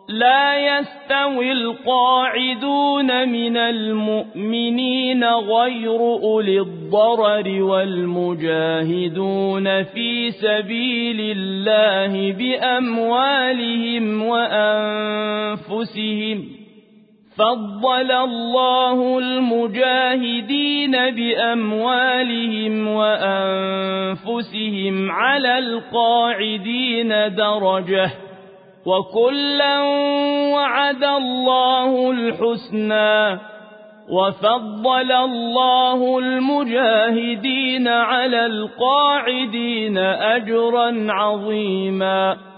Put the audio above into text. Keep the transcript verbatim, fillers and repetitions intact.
لا يستوي القاعدون من المؤمنين غير أولي الضرر والمجاهدون في سبيل الله بأموالهم وأنفسهم فضل الله المجاهدين بأموالهم وأنفسهم على القاعدين درجة وكلا وعد الله الحسنى وفضل الله المجاهدين على القاعدين أجرا عظيما